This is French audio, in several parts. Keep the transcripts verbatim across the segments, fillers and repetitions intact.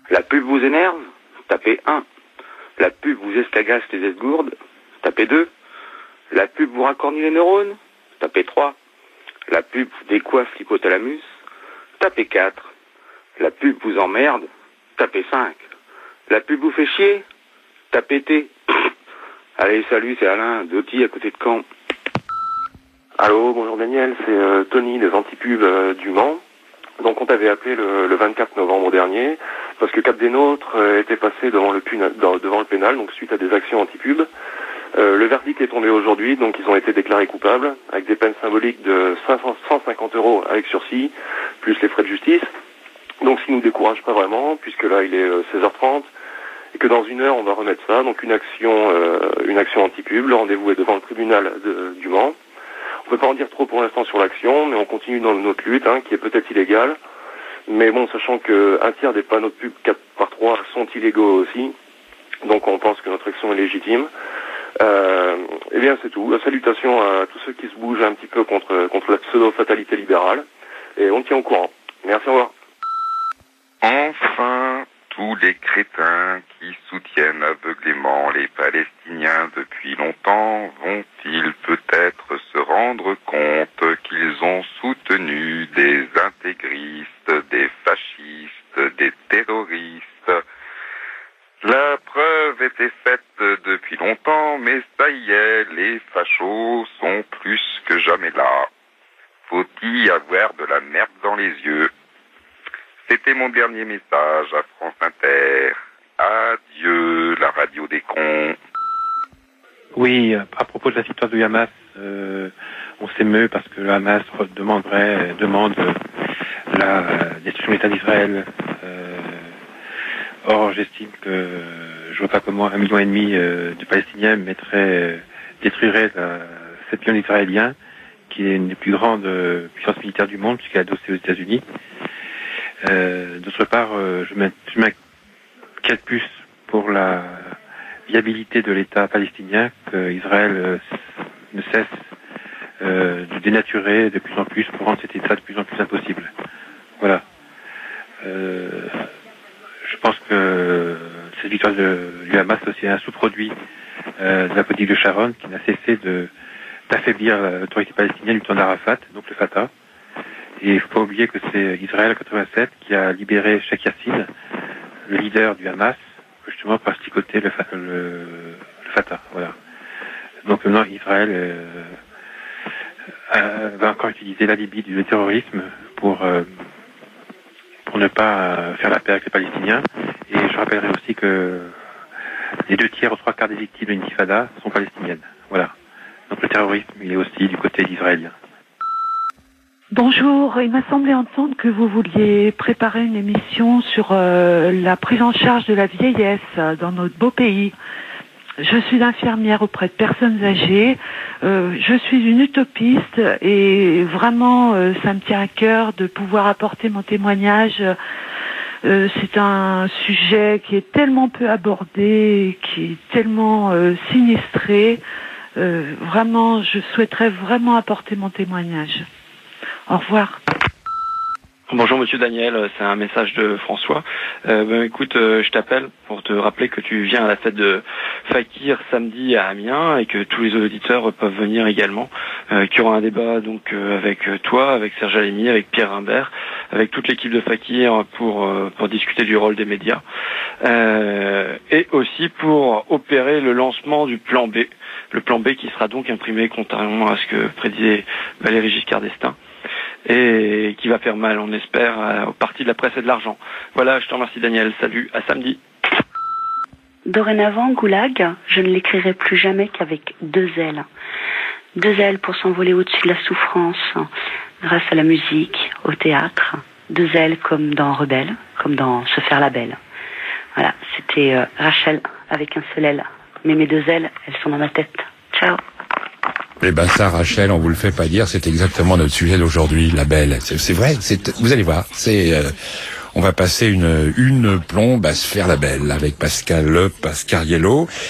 La pub vous énerve? Tapez un. La pub vous escagasse les esgourdes? Tapez deux. La pub vous racornit les neurones? Tapez trois. La pub vous décoiffe l'hypothalamus? Tapez quatre. La pub vous emmerde? Tapez cinq. La pub vous fait chier? Tapez T. Allez, salut, c'est Alain, d'Auty, à côté de Caen. Allô, bonjour Daniel, c'est euh, Tony des Antipubs euh, du Mans. Donc on t'avait appelé le, le vingt-quatre novembre dernier parce que Cap des Nôtres euh, était passé devant le, puna, devant le pénal, donc suite à des actions antipubs. Euh, le verdict est tombé aujourd'hui, donc ils ont été déclarés coupables avec des peines symboliques de cinq cents, cent cinquante euros avec sursis, plus les frais de justice. Donc ce qui nous décourage pas vraiment, puisque là il est euh, seize heures trente, et que dans une heure on va remettre ça, donc une action euh, une action anti-pub. Le rendez-vous est devant le tribunal de, du Mans. On peut pas en dire trop pour l'instant sur l'action, mais on continue dans notre lutte, hein, qui est peut-être illégale. Mais bon, sachant que un tiers des panneaux de pub quatre par trois sont illégaux aussi, donc on pense que notre action est légitime. Euh, eh bien c'est tout. Salutations à tous ceux qui se bougent un petit peu contre, contre la pseudo-fatalité libérale, et on tient au courant. Merci, au revoir. Enfin, tous les crétins qui soutiennent aveuglément les Palestiniens depuis longtemps vont-ils peut-être se rendre compte qu'ils ont soutenu des intégristes, des fascistes, des terroristes? La preuve était faite depuis longtemps, mais ça y est, les fachos sont plus que jamais là. Faut-il avoir de la merde dans les yeux? C'était mon dernier message à France Inter. Adieu, la radio des cons. Oui, à propos de la victoire du Hamas, euh, on s'émeut parce que le Hamas demanderait, demande la destruction de l'État d'Israël. Euh, or, j'estime que je vois pas comment un million et demi euh, de Palestiniens mettrait, détruirait la, sept millions d'Israéliens, qui est une des plus grandes euh, puissances militaires du monde, puisqu'elle est adossée aux États-Unis. Euh, d'autre part, euh, je m'inquiète plus pour la viabilité de l'État palestinien qu'Israël euh, ne cesse euh, de dénaturer de plus en plus pour rendre cet État de plus en plus impossible. Voilà. Euh, je pense que cette victoire de, du Hamas aussi est un sous-produit euh, de la politique de Sharon qui n'a cessé de d'affaiblir l'autorité palestinienne du temps d'Arafat, donc le Fatah. Et il ne faut pas oublier que c'est Israël en quatre-vingt-sept qui a libéré Sheikh Yassin, le leader du Hamas, justement pour asticoter le, le, le Fatah. Voilà. Donc maintenant Israël euh, euh, va encore utiliser l'alibi du terrorisme pour euh, pour ne pas euh, faire la paix avec les Palestiniens. Et je rappellerai aussi que les deux tiers ou trois quarts des victimes de l'intifada sont palestiniennes. Voilà. Donc le terrorisme, il est aussi du côté d'Israélien. Bonjour, il m'a semblé entendre que vous vouliez préparer une émission sur euh, la prise en charge de la vieillesse dans notre beau pays. Je suis infirmière auprès de personnes âgées, euh, je suis une utopiste et vraiment euh, ça me tient à cœur de pouvoir apporter mon témoignage. Euh, c'est un sujet qui est tellement peu abordé, qui est tellement euh, sinistré. Euh, vraiment, je souhaiterais vraiment apporter mon témoignage. Au revoir. Bonjour Monsieur Daniel, c'est un message de François. Euh, ben, écoute, euh, je t'appelle pour te rappeler que tu viens à la fête de Fakir samedi à Amiens et que tous les auditeurs peuvent venir également. Euh, qu'il y aura un débat donc euh, avec toi, avec Serge Alimi, avec Pierre Rimbert, avec toute l'équipe de Fakir pour euh, pour discuter du rôle des médias euh, et aussi pour opérer le lancement du plan B, le plan B qui sera donc imprimé contrairement à ce que prédisait Valéry Giscard d'Estaing, et qui va faire mal, on espère, au parti de la presse et de l'argent. Voilà, je te remercie Daniel, salut, à samedi. Dorénavant, Goulag, je ne l'écrirai plus jamais qu'avec deux ailes. Deux ailes pour s'envoler au-dessus de la souffrance, grâce à la musique, au théâtre. Deux ailes comme dans Rebelle, comme dans Se faire la belle. Voilà, c'était euh, Rachel avec un seul aile. Mais mes deux ailes, elles sont dans ma tête. Ciao. Eh ben ça, Rachel, on vous le fait pas dire, c'est exactement notre sujet d'aujourd'hui, la belle. C'est, c'est vrai, c'est, vous allez voir, c'est, euh, on va passer une une plombe à se faire la belle avec Pascal Le Pascariello.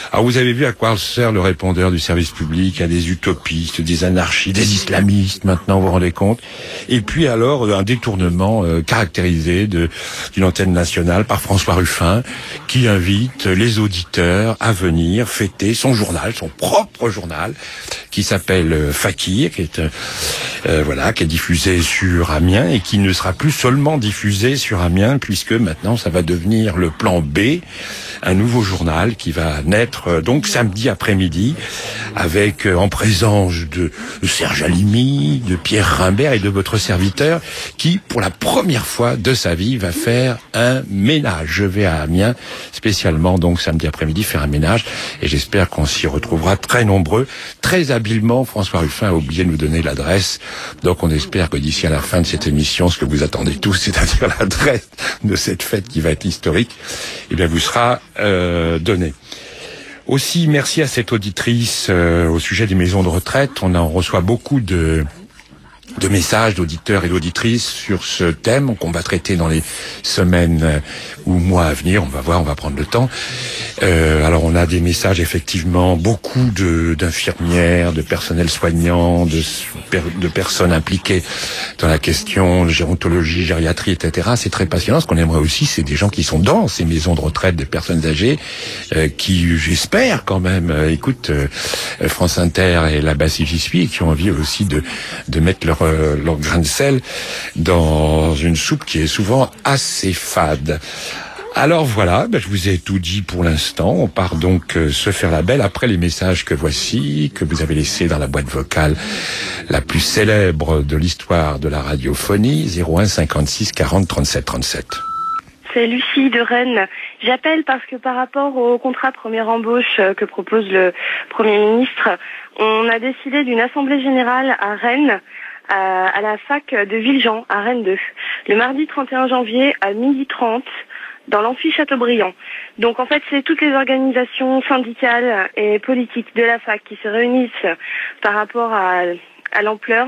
Alors vous avez vu à quoi sert le répondeur du service public, à des utopistes, des anarchistes, des islamistes maintenant, vous vous rendez compte. Et puis alors un détournement euh, caractérisé de d'une antenne nationale par François Ruffin, qui invite les auditeurs à venir fêter son journal, son propre journal, qui s'appelle euh, Fakir, qui est euh, euh, voilà, qui est diffusé sur Amiens et qui ne sera plus seulement diffusé sur Amiens, puisque maintenant ça va devenir le Plan B, un nouveau journal qui va naître euh, donc samedi après-midi, avec euh, en présence de, de Serge Alimi, de Pierre Rimbert et de votre serviteur, qui pour la première fois de sa vie va faire un ménage. Je vais à Amiens spécialement donc samedi après-midi faire un ménage, et j'espère qu'on s'y retrouvera très nombreux. Très habilement, François Ruffin a oublié de nous donner l'adresse, donc on espère que d'ici à la fin de cette émission, ce que vous attendez tous, c'est-à-dire l'adresse de cette fête qui va être historique, eh bien vous sera euh, donné. Aussi, merci à cette auditrice euh, au sujet des maisons de retraite. On en reçoit beaucoup de de messages d'auditeurs et d'auditrices sur ce thème qu'on va traiter dans les semaines ou mois à venir. On va voir, on va prendre le temps. Euh, alors on a des messages effectivement, beaucoup de d'infirmières, de personnel soignant, de, de personnes impliquées dans la question de gérontologie, gériatrie, et cetera. C'est très passionnant. Ce qu'on aimerait aussi, c'est des gens qui sont dans ces maisons de retraite, des personnes âgées, euh, qui, j'espère quand même, euh, écoutent euh, France Inter et là-bas si j'y suis, et qui ont envie aussi de de mettre leur euh, leur grain de sel dans une soupe qui est souvent assez fade. Alors voilà, ben je vous ai tout dit pour l'instant. On part donc euh, se faire la belle après les messages que voici, que vous avez laissés dans la boîte vocale la plus célèbre de l'histoire de la radiophonie, zéro un cinquante-six quarante trente-sept trente-sept. C'est Lucie de Rennes. J'appelle parce que par rapport au contrat première embauche que propose le Premier ministre, on a décidé d'une assemblée générale à Rennes, à, à la fac de Villejean, à Rennes deux, le mardi trente et un janvier à midi trente, dans l'amphi Chateaubriand. Donc en fait, c'est toutes les organisations syndicales et politiques de la fac qui se réunissent par rapport à, à l'ampleur.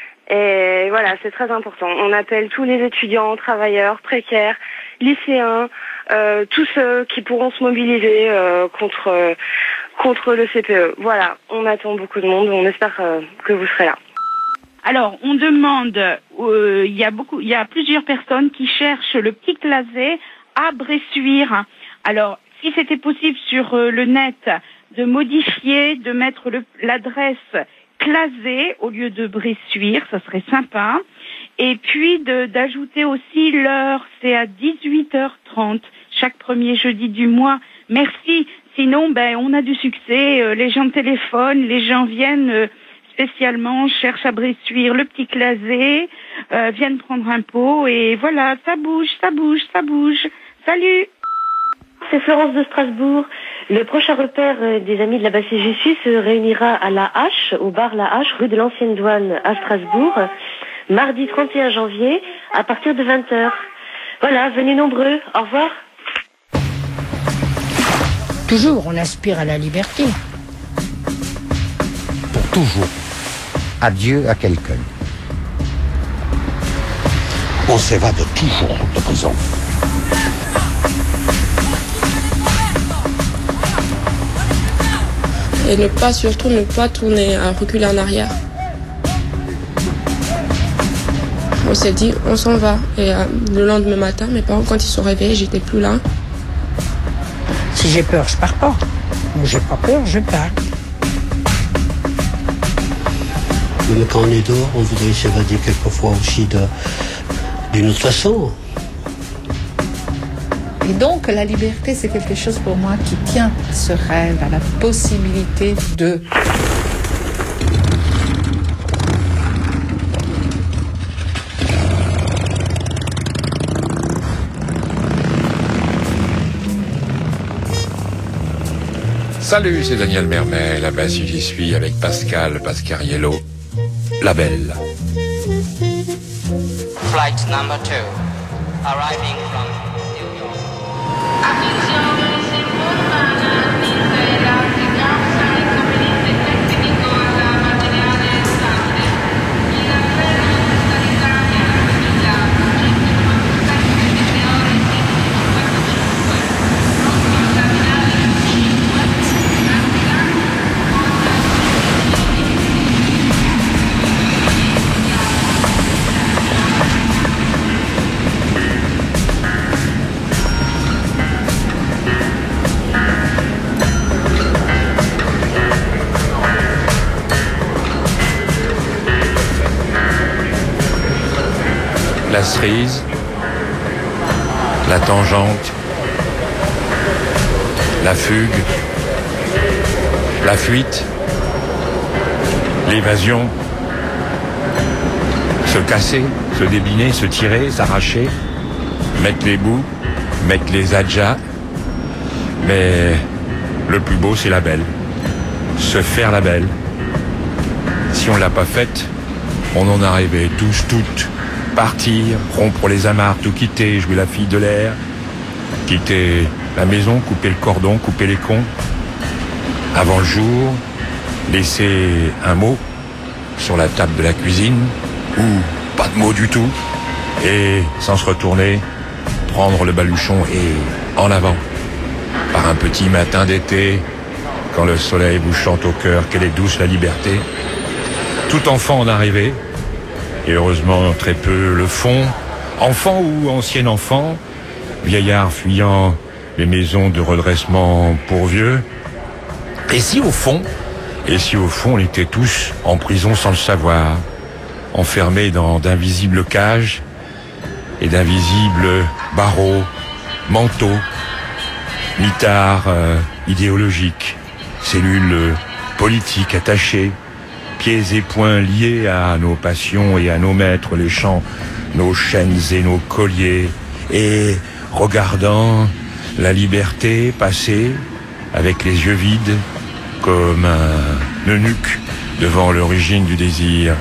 Et voilà, c'est très important. On appelle tous les étudiants, travailleurs, précaires, lycéens, euh, tous ceux qui pourront se mobiliser euh, contre euh, contre le C P E. Voilà, on attend beaucoup de monde. On espère euh, que vous serez là. Alors, on demande, il euh, y a beaucoup, il y a plusieurs personnes qui cherchent le petit Clasé à Bressuire. Alors, si c'était possible sur euh, le net de modifier, de mettre le, l'adresse Clasé au lieu de Bressuire, ça serait sympa. Et puis de, d'ajouter aussi l'heure, c'est à dix-huit heures trente, chaque premier jeudi du mois. Merci. Sinon, ben, on a du succès. Euh, les gens téléphonent, les gens viennent euh, spécialement, cherchent à Bressuire le petit Clasé, euh, viennent prendre un pot et voilà, ça bouge, ça bouge, ça bouge. Salut. C'est Florence de Strasbourg. Le prochain repère des amis de la Basse J'y suis se réunira à La Hache, au bar La Hache, rue de l'Ancienne Douane à Strasbourg, mardi trente et un janvier, à partir de vingt heures. Voilà, venez nombreux. Au revoir. Toujours, on aspire à la liberté. Pour toujours. Adieu à quelqu'un. On s'évade toujours de prison. Et ne pas, surtout, ne pas tourner, à reculer en arrière. On s'est dit, on s'en va. Et euh, le lendemain matin, mes parents, quand ils sont réveillés, j'étais plus là. Si j'ai peur, je pars pas. Mais j'ai pas peur, je pars. Mais quand on est dehors, on voudrait s'évader quelquefois aussi de, d'une autre façon. Et donc, la liberté, c'est quelque chose pour moi qui tient à ce rêve, à la possibilité de... Salut, c'est Daniel Mermet, là-bas si j'y suis, avec Pascal Pascariello, La Belle. Flight number two, arriving from New York. cerise, la tangente, la fugue, la fuite, l'évasion, se casser, se débiner, se tirer, s'arracher, mettre les bouts, mettre les adjas. Mais le plus beau, c'est la belle. Se faire la belle. Si on l'a pas faite, on en a rêvé tous, toutes. Partir, rompre les amarres, tout quitter, jouer la fille de l'air, quitter la maison, couper le cordon, couper les cons. Avant le jour, laisser un mot sur la table de la cuisine, ou pas de mot du tout, et sans se retourner, prendre le baluchon et en avant. Par un petit matin d'été, quand le soleil vous chante au cœur, quelle est douce la liberté. Tout enfant en a rêvé, et heureusement très peu le font. Enfant ou ancien enfant, vieillard fuyant les maisons de redressement pour vieux. Et si au fond, et si au fond on était tous en prison sans le savoir, enfermés dans d'invisibles cages et d'invisibles barreaux, manteaux, mitards euh, idéologiques, cellules euh, politiques attachées, pieds et poings liés à nos passions et à nos maîtres, les chants, nos chaînes et nos colliers, et regardant la liberté passer avec les yeux vides comme un eunuque devant l'origine du désir.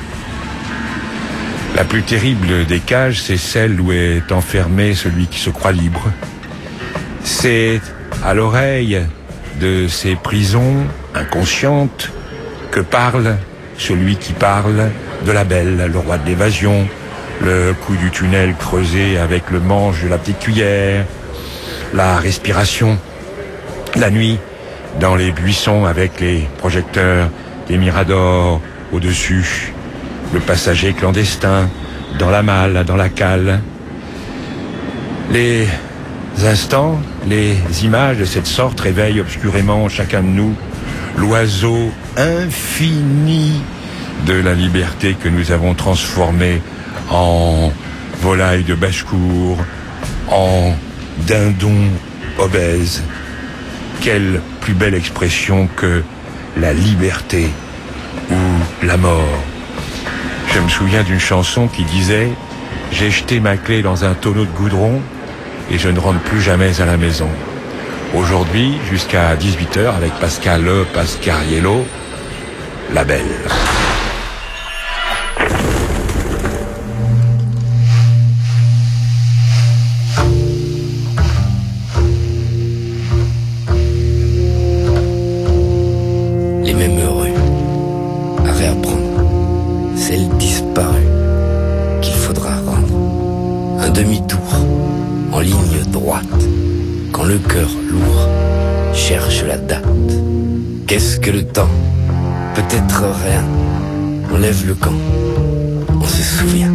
La plus terrible des cages, c'est celle où est enfermé celui qui se croit libre. C'est à l'oreille de ces prisons inconscientes que parle celui qui parle de la belle, le roi de l'évasion, le coup du tunnel creusé avec le manche de la petite cuillère, la respiration, la nuit dans les buissons avec les projecteurs, les miradors au-dessus, le passager clandestin dans la malle, dans la cale. Les instants, les images de cette sorte réveillent obscurément chacun de nous l'oiseau infini de la liberté que nous avons transformé en volaille de basse-cour, en dindon obèse. Quelle plus belle expression que la liberté ou la mort. Je me souviens d'une chanson qui disait « J'ai jeté ma clé dans un tonneau de goudron et je ne rentre plus jamais à la maison ». Aujourd'hui, jusqu'à dix-huit heures, avec Pascal Le Pascariello, La Belle. Les mêmes rues à réapprendre, celles disparues qu'il faudra rendre. Un demi-tour en ligne droite. Quand le cœur lourd cherche la date. Qu'est-ce que le temps? Peut-être rien. On lève le camp, on se souvient.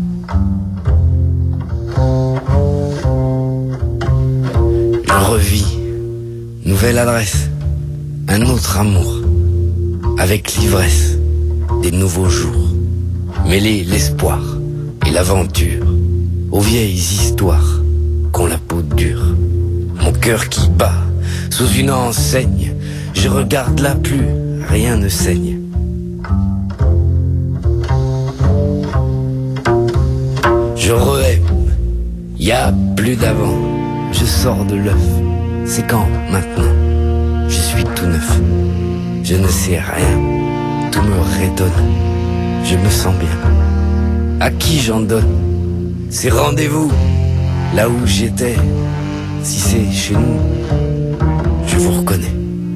Je revis, nouvelle adresse, un autre amour, avec l'ivresse des nouveaux jours. Mêler l'espoir et l'aventure aux vieilles histoires qu'ont la peau dure. Mon cœur qui bat sous une enseigne, je regarde là plus, rien ne saigne. Je re-aime, y a plus d'avant, je sors de l'œuf. C'est quand maintenant, je suis tout neuf. Je ne sais rien, tout me rétonne, je me sens bien. À qui j'en donne ces rendez-vous, là où j'étais? Si c'est chez nous, je vous reconnais.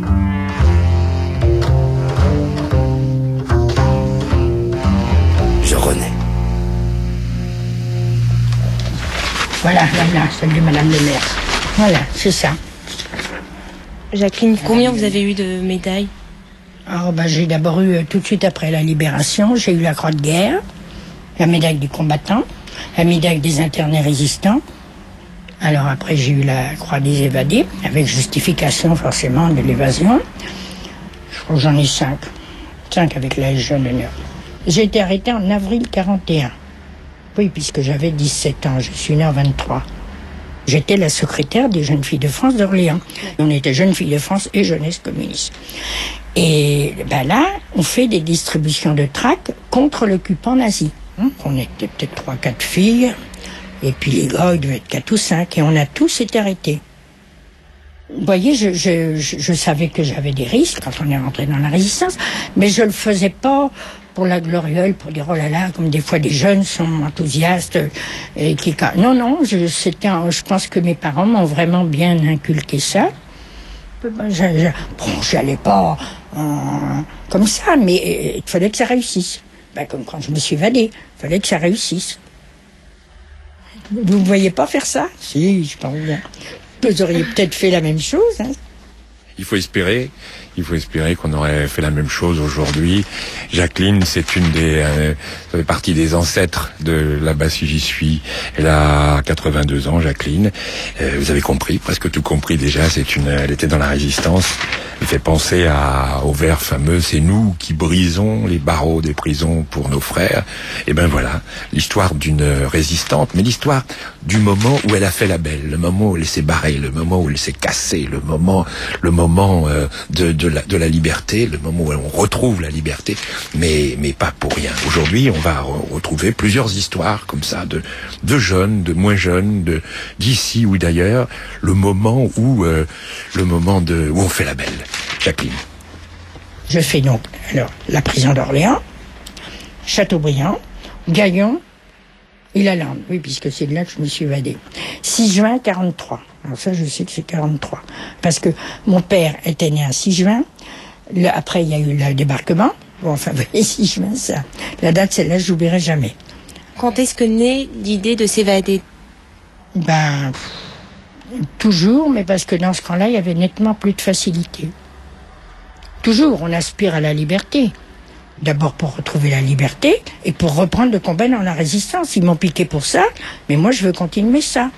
Je renais. Voilà, voilà, salut Madame le maire. Voilà, c'est ça. Jacqueline, combien vous avez eu de médailles? Alors, ben, j'ai d'abord eu, euh, tout de suite après la libération, j'ai eu la croix de guerre, la médaille du combattant, la médaille des internés résistants. Alors après, j'ai eu la croix des évadés, avec justification forcément de l'évasion. Je crois que j'en ai cinq. Cinq avec la Légion d'honneur. J'ai été arrêtée en avril quarante et un. Oui, puisque j'avais dix-sept ans, je suis née en vingt-trois. J'étais la secrétaire des Jeunes Filles de France d'Orléans. On était Jeunes Filles de France et Jeunesse communiste. Et ben là, on fait des distributions de tracts contre l'occupant nazi. On était peut-être trois, quatre filles, et puis les gars, ils devaient être quatre ou cinq, et on a tous été arrêtés. Vous voyez, je, je, je, je savais que j'avais des risques quand on est rentré dans la résistance, mais je le faisais pas pour la gloriole, pour dire oh là là, comme des fois des jeunes sont enthousiastes et qui non non, je, c'était, un, je pense que mes parents m'ont vraiment bien inculqué ça. Je, je, bon, j'allais pas euh, comme ça, mais il fallait que ça réussisse. Ben, comme quand je me suis évadée, il fallait que ça réussisse. Vous ne voyez pas faire ça? Si, je pense bien. Vous auriez peut-être fait la même chose. Hein. Il faut espérer, il faut espérer qu'on aurait fait la même chose aujourd'hui. Jacqueline, c'est une des, euh, ça fait partie des ancêtres de là-bas si j'y suis. Elle a quatre-vingt-deux ans, Jacqueline. Euh, vous avez compris, presque tout compris déjà. C'est une, elle était dans la résistance. Elle fait penser à, au vers fameux, c'est nous qui brisons les barreaux des prisons pour nos frères. Et ben voilà, l'histoire d'une résistante, mais l'histoire du moment où elle a fait la belle, le moment où elle s'est barrée, le moment où elle s'est cassée, le moment, le moment euh, de, de, la, de la liberté, le moment où on retrouve la liberté, mais, mais pas pour rien. Aujourd'hui, on va re- retrouver plusieurs histoires comme ça, de, de jeunes, de moins jeunes, de, d'ici ou d'ailleurs, le moment où, euh, le moment de, où on fait la belle. Jacqueline. Je fais donc alors la prison d'Orléans, Châteaubriand, Gaillon et Lalande. Oui, puisque c'est de là que je me suis évadée. six juin quarante-trois. Alors ça, je sais que c'est quarante-trois. Parce que mon père était né un six juin. Le, après, il y a eu le débarquement. Bon, enfin, vous voyez, six juin, ça. La date, celle-là, je l'oublierai jamais. Quand est-ce que naît l'idée de s'évader? Ben, toujours, mais parce que dans ce camp-là, il y avait nettement plus de facilité. Toujours, on aspire à la liberté. D'abord pour retrouver la liberté et pour reprendre le combat dans la résistance. Ils m'ont piqué pour ça, mais moi je veux continuer ça.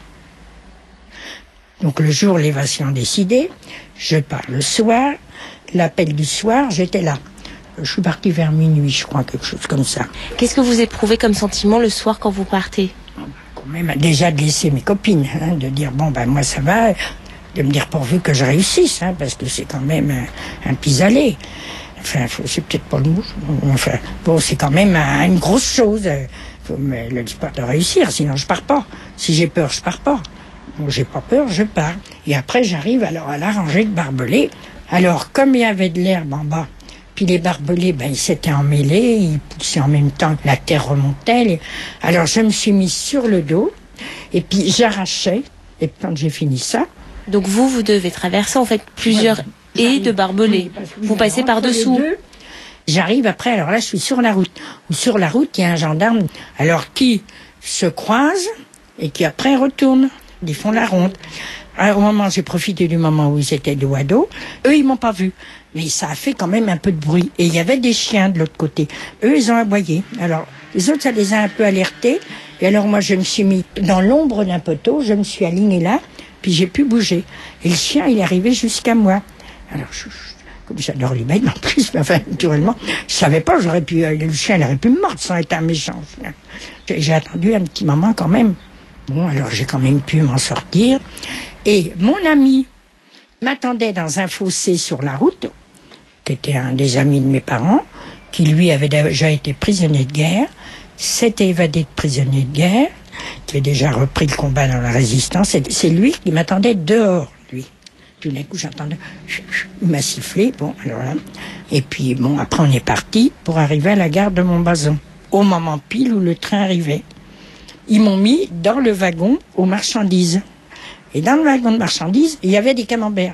Donc le jour où l'évasion décidée, je pars le soir, l'appel du soir, j'étais là. Je suis partie vers minuit, je crois, quelque chose comme ça. Qu'est-ce que vous éprouvez comme sentiment le soir quand vous partez? Quand même, déjà de laisser mes copines, hein, de dire bon ben moi ça va, de me dire pourvu que je réussisse, hein, parce que c'est quand même un, un pis-aller. Enfin, c'est peut-être pas le mot. Enfin, bon, c'est quand même un, une grosse chose. Faut me le dire de réussir, sinon je pars pas. Si j'ai peur, je pars pas. Bon, j'ai pas peur, je pars. Et après, j'arrive alors à la rangée de barbelés. Alors, comme il y avait de l'herbe en bas, puis les barbelés, ben, ils s'étaient emmêlés, ils poussaient en même temps que la terre remontait. Alors, je me suis mise sur le dos, et puis j'arrachais. Et quand j'ai fini ça... Donc vous, vous devez traverser en fait plusieurs... et de barbelés. Oui, vous passez par-dessous. J'arrive après, alors là, je suis sur la route. Ou sur la route, il y a un gendarme, alors qui se croise et qui après retourne. Ils font la ronde. Alors, au moment, j'ai profité du moment où ils étaient dos à dos. Eux, ils m'ont pas vu. Mais ça a fait quand même un peu de bruit. Et il y avait des chiens de l'autre côté. Eux, ils ont aboyé. Alors, les autres, ça les a un peu alertés. Et alors, moi, je me suis mis dans l'ombre d'un poteau. Je me suis alignée là. Puis j'ai pu bouger. Et le chien, il est arrivé jusqu'à moi. Alors, je, je, comme j'adore les bêtes, en plus, mais enfin, naturellement, je savais pas, j'aurais pu, euh, le chien, il aurait pu me mordre sans être un méchant. J'ai, j'ai attendu un petit moment quand même. Bon, alors j'ai quand même pu m'en sortir. Et mon ami m'attendait dans un fossé sur la route, qui était un des amis de mes parents, qui lui avait déjà été prisonnier de guerre, s'était évadé de prisonnier de guerre, qui avait déjà repris le combat dans la résistance. Et c'est lui qui m'attendait dehors, lui. Tout d'un coup, j'entendais, il m'a sifflé, bon, alors là. Et puis, bon, après, on est parti pour arriver à la gare de Montbazon, au moment pile où le train arrivait. Ils m'ont mis dans le wagon aux marchandises. Et dans le wagon de marchandises, il y avait des camemberts.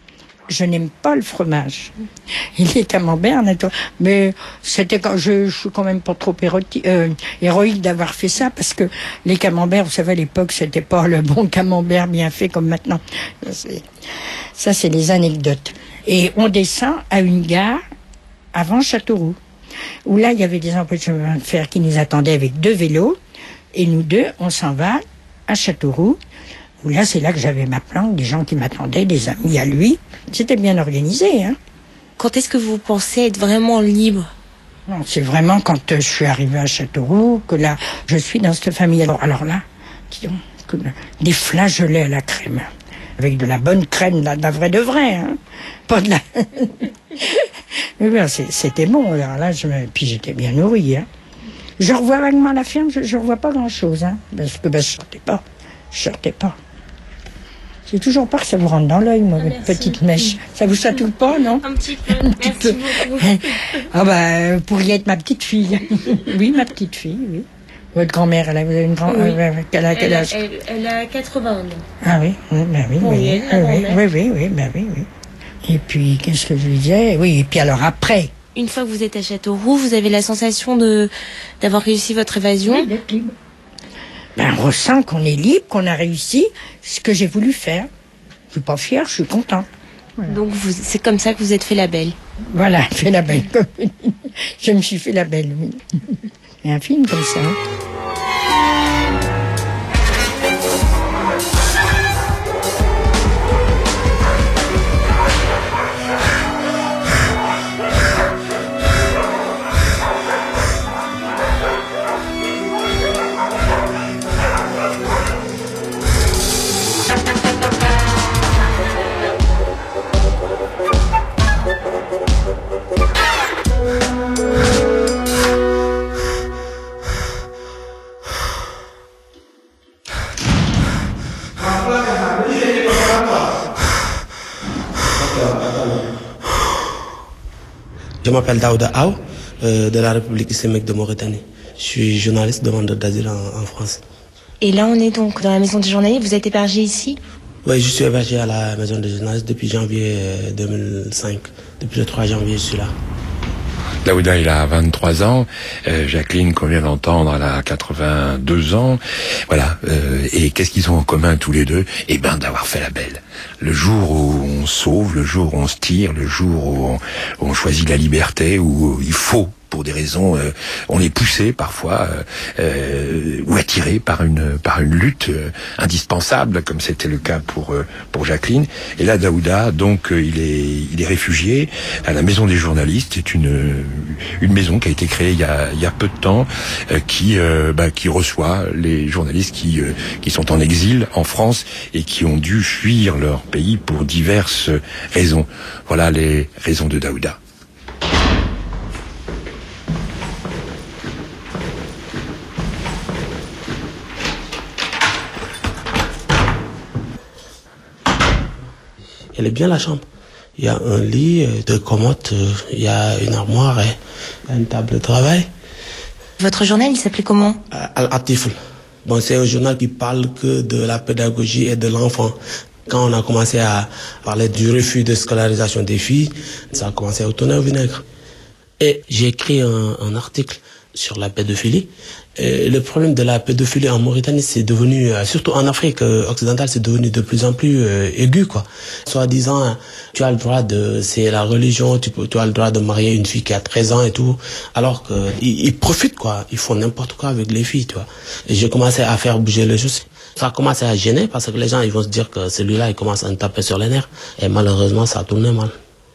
Je n'aime pas le fromage. Et les camemberts, mais c'était quand je, je suis quand même pas trop éroti- euh, héroïque d'avoir fait ça, parce que les camemberts, vous savez, à l'époque, c'était pas le bon camembert bien fait comme maintenant. C'est, ça, c'est les anecdotes. Et on descend à une gare avant Châteauroux, où là, il y avait des employés de chemin de fer qui nous attendaient avec deux vélos, et nous deux, on s'en va à Châteauroux, où là, c'est là que j'avais ma planque, des gens qui m'attendaient, des amis à lui. C'était bien organisé, hein. Quand est-ce que vous pensez être vraiment libre? Non, c'est vraiment quand euh, je suis arrivée à Châteauroux que là, je suis dans cette famille. Alors, alors là, disons, que, des flageolets à la crème. Avec de la bonne crème, de la vraie de vrai, hein. Pas de la... Mais bien, c'était bon, alors là, je me... puis j'étais bien nourrie, hein. Je revois vaguement la ferme, je ne revois pas grand-chose, hein. Parce que ben, je sortais pas, je sortais pas. J'ai toujours peur que ça vous rentre dans l'œil, moi, votre petite mèche. Ça vous chatouille pas, non? Un petit peu, un petit merci peu. beaucoup. Ah bah, vous pourriez être ma petite fille. Oui, ma petite fille, oui. Votre grand-mère, elle a vous avez une grand... Oui. euh, quel, a, quel elle, âge? elle, elle a quatre-vingts ans. Ah oui, ben oui, Bon, oui, il y a oui, la oui, grand-mère. oui, oui, oui, ben oui, oui. Et puis, qu'est-ce que je disais? Oui, et puis alors après... Une fois que vous êtes à Châteauroux, vous avez la sensation de d'avoir réussi votre évasion? Oui, d'être libre. Ben, on ressent qu'on est libre, qu'on a réussi ce que j'ai voulu faire. Je suis pas fière, je suis content. Voilà. Donc vous, c'est comme ça que vous êtes fait la belle. Voilà, fait la belle. Je me suis fait la belle, oui. Il y a un film comme ça. Je m'appelle Daouda Aw, euh, de la République islamique de Mauritanie. Je suis journaliste demandeur d'asile en, en France. Et là, on est donc dans la maison des journalistes. Vous êtes hébergé ici? Oui, je suis hébergé à la maison des journalistes depuis janvier deux mille cinq. Depuis le trois janvier, je suis là. Daouda, il a vingt-trois ans. Euh, Jacqueline, qu'on vient d'entendre, elle a quatre-vingt-deux ans. Voilà. Euh, et qu'est-ce qu'ils ont en commun tous les deux? Eh ben, d'avoir fait la belle. Le jour où on sauve, le jour où on se tire, le jour où on, où on choisit la liberté, où il faut, pour des raisons, euh, on est poussé parfois euh, euh, ou attiré par une par une lutte euh, indispensable, comme c'était le cas pour euh, pour Jacqueline. Et là, Daouda, donc, euh, il est il est réfugié à la Maison des journalistes. C'est une une maison qui a été créée il y a il y a peu de temps, euh, qui euh, bah, qui reçoit les journalistes qui euh, qui sont en exil en France et qui ont dû fuir leur pays pour diverses raisons. Voilà les raisons de Daouda. Elle est bien la chambre. Il y a un lit, deux commodes, il y a une armoire et une table de travail. Votre journal, il s'appelait comment? Al-Atifl. Bon, c'est un journal qui parle que de la pédagogie et de l'enfant. Quand on a commencé à parler du refus de scolarisation des filles, ça a commencé à tourner au vinaigre. Et j'ai écrit un, un article sur la pédophilie. Et le problème de la pédophilie en Mauritanie, c'est devenu, surtout en Afrique occidentale, c'est devenu de plus en plus euh, aigu, quoi. Soit disant, tu as le droit de, c'est la religion, tu, peux, tu as le droit de marier une fille qui a treize ans et tout, alors que ils, ils profitent, quoi. Ils font n'importe quoi avec les filles, tu vois. Et j'ai commencé à faire bouger les choses. Ça a commencé à gêner parce que les gens, ils vont se dire que celui-là, il commence à me taper sur les nerfs. Et malheureusement, ça a tourné mal.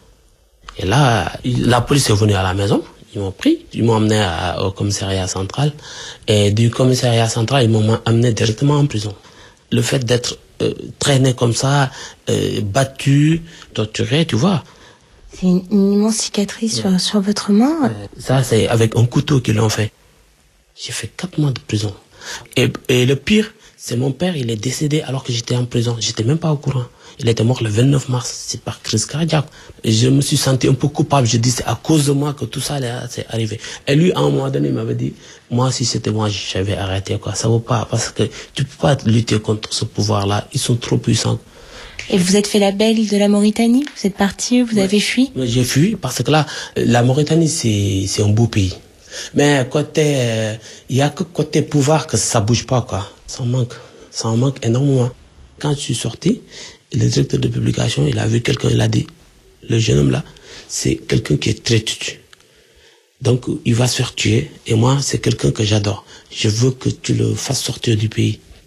Et là, la police est venue à la maison. Ils m'ont pris, ils m'ont amené à, au commissariat central. Et du commissariat central, ils m'ont amené directement en prison. Le fait d'être euh, traîné comme ça, euh, battu, torturé, tu vois. C'est une, une immense cicatrice sur, sur votre main. Ça, c'est avec un couteau qu'ils l'ont fait. J'ai fait quatre mois de prison. Et, et le pire, c'est mon père, il est décédé alors que j'étais en prison. J'étais même pas au courant. Il était mort le vingt-neuf mars, c'est par crise cardiaque. Et je me suis senti un peu coupable. Je dis, c'est à cause de moi que tout ça est arrivé. Et lui, à un moment donné, il m'avait dit, moi, si c'était moi, j'avais arrêté, quoi. Ça vaut pas, parce que tu peux pas lutter contre ce pouvoir-là. Ils sont trop puissants. Et vous êtes fait la belle de la Mauritanie? Vous êtes parti, vous ouais. avez fui? J'ai fui, parce que là, la Mauritanie, c'est, c'est un beau pays. Mais côté, il euh, y a que côté pouvoir que ça bouge pas, quoi. Ça en manque. Ça en manque énormément. Quand je suis sorti, le directeur de publication, il a vu quelqu'un, il a dit, le jeune homme là, c'est quelqu'un qui est très tutu. Donc, il va se faire tuer. Et moi, c'est quelqu'un que j'adore. Je veux que tu le fasses sortir du pays.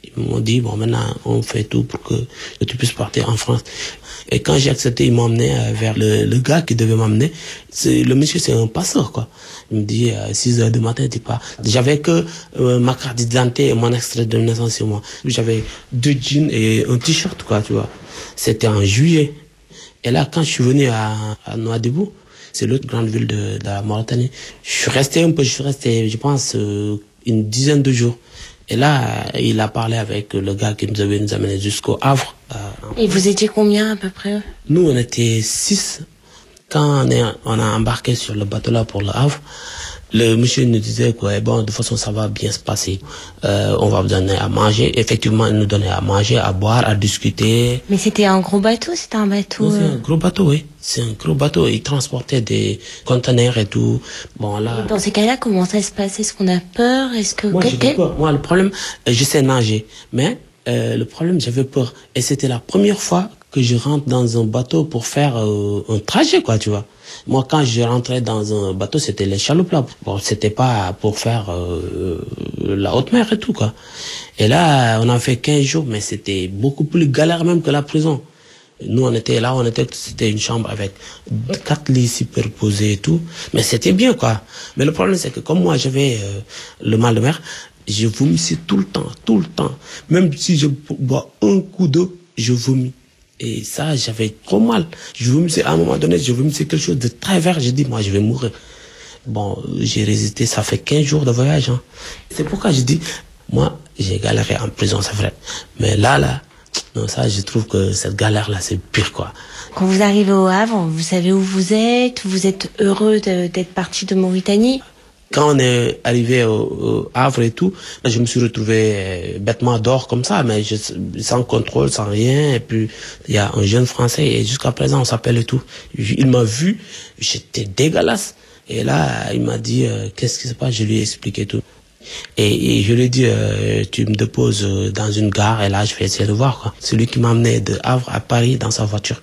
Ils m'ont dit, bon, maintenant, on fait tout pour que, que tu puisses partir en France. Et quand j'ai accepté, ils m'ont emmené euh, vers le, le gars qui devait m'emmener. C'est, le monsieur, c'est un passeur, quoi. Il me dit, à euh, six heures du matin, tu pars. J'avais que euh, ma carte d'identité et mon extrait de naissance sur moi. J'avais deux jeans et un t-shirt, quoi, tu vois. C'était en juillet. Et là, quand je suis venu à, à Nouadhibou, c'est l'autre grande ville de, de la Mauritanie, je suis resté un peu, je suis resté, je pense, euh, une dizaine de jours. Et là, il a parlé avec le gars qui nous avait nous amené jusqu'au Havre. Et vous étiez combien à peu près? Nous, on était six. Quand on, est, on a embarqué sur le bateau là pour le Havre, le monsieur nous disait que ouais, bon, de toute façon, ça va bien se passer. Euh, on va vous donner à manger. Effectivement, il nous donnait à manger, à boire, à discuter. Mais c'était un gros bateau, c'était un bateau... Non, c'est un gros bateau, oui. C'est un gros bateau. Il transportait des conteneurs et tout. Bon, là... Dans ces cas-là, comment ça se passe? Est-ce qu'on a peur? Est-ce que... Moi, Quel... j'avais peur. Moi, le problème, je sais nager. Mais euh, le problème, j'avais peur. Et c'était la première fois que je rentre dans un bateau pour faire euh, un trajet, quoi, tu vois. Moi, quand je rentrais dans un bateau, c'était les chaloupes là. Bon, c'était pas pour faire euh, la haute mer et tout, quoi. Et là, on a fait quinze jours, mais c'était beaucoup plus galère même que la prison. Nous, on était là, on était, c'était une chambre avec quatre lits superposés et tout. Mais c'était bien, quoi. Mais le problème, c'est que comme moi, j'avais euh, le mal de mer, je vomissais tout le temps, tout le temps. Même si je bois un coup d'eau, je vomis. Et ça, j'avais trop mal. Je vomissais, à un moment donné, je vomissais quelque chose de très vert. J'ai dit, moi, je vais mourir. Bon, j'ai résisté, ça fait quinze jours de voyage. Hein. C'est pourquoi je dis, moi, j'ai galéré en prison, c'est vrai. Mais là, là, non, ça, je trouve que cette galère-là, c'est pire, quoi. Quand vous arrivez au Havre, vous savez où vous êtes? Vous êtes heureux de, d'être parti de Mauritanie? Quand on est arrivé au, au Havre et tout, je me suis retrouvé euh, bêtement dehors comme ça, mais je, sans contrôle, sans rien. Et puis, il y a un jeune Français, et jusqu'à présent, on s'appelle et tout. Il m'a vu, j'étais dégueulasse. Et là, il m'a dit, euh, qu'est-ce qui se passe? Je lui ai expliqué tout. Et, et je lui ai dit, euh, tu me déposes dans une gare, et là, je vais essayer de voir, quoi. Celui qui m'a amené de Havre à Paris dans sa voiture.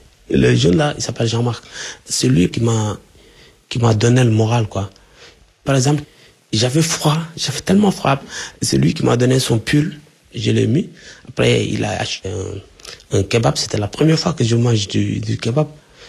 Le jeune là, il s'appelle Jean-Marc. C'est lui qui m'a, qui m'a donné le moral, quoi. Par exemple, j'avais froid, j'avais tellement froid. C'est lui qui m'a donné son pull, je l'ai mis. Après, il a acheté un, un kebab. C'était la première fois que je mange du, du kebab.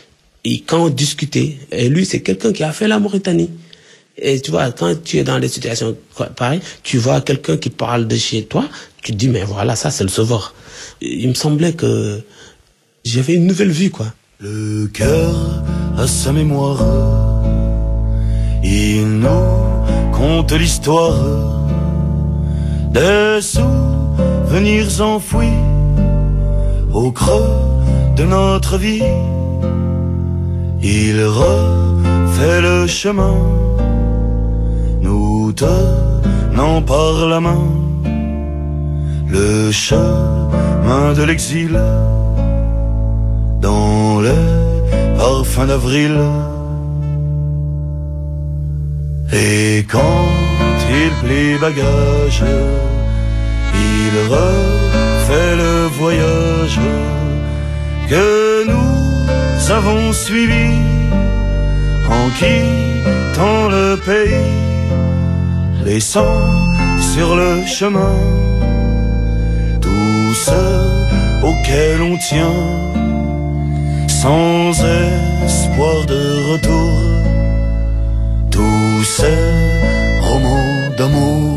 Et quand on discutait, et lui, c'est quelqu'un qui a fait la Mauritanie. Et tu vois, quand tu es dans des situations pareilles, tu vois quelqu'un qui parle de chez toi, tu te dis, mais voilà, ça, c'est le sauveur. Il me semblait que j'avais une nouvelle vie, quoi. Le cœur a sa mémoire. Il nous conte l'histoire des souvenirs enfouis au creux de notre vie. Il refait le chemin, nous tenant par la main, le chemin de l'exil dans les parfums d'avril. Et quand il plie bagage, il refait le voyage que nous avons suivi en quittant le pays, laissant sur le chemin tout ce auquel on tient, sans espoir de retour. Tous ces romans d'amour.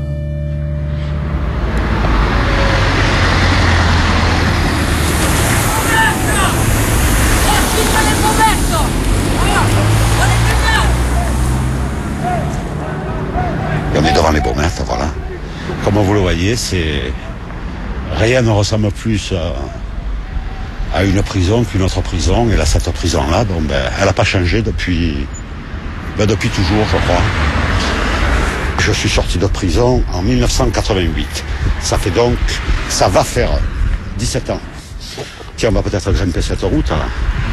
Et on est devant les Baumettes, voilà. Comme vous le voyez, c'est rien ne ressemble plus à, à une prison qu'une autre prison. Et là, cette prison-là, bon, ben, elle n'a pas changé depuis... Ben depuis toujours, je crois. Je suis sorti de prison en mille neuf cent quatre-vingt-huit. Ça fait donc, ça va faire dix-sept ans. Tiens, on va peut-être grimper cette route. Là.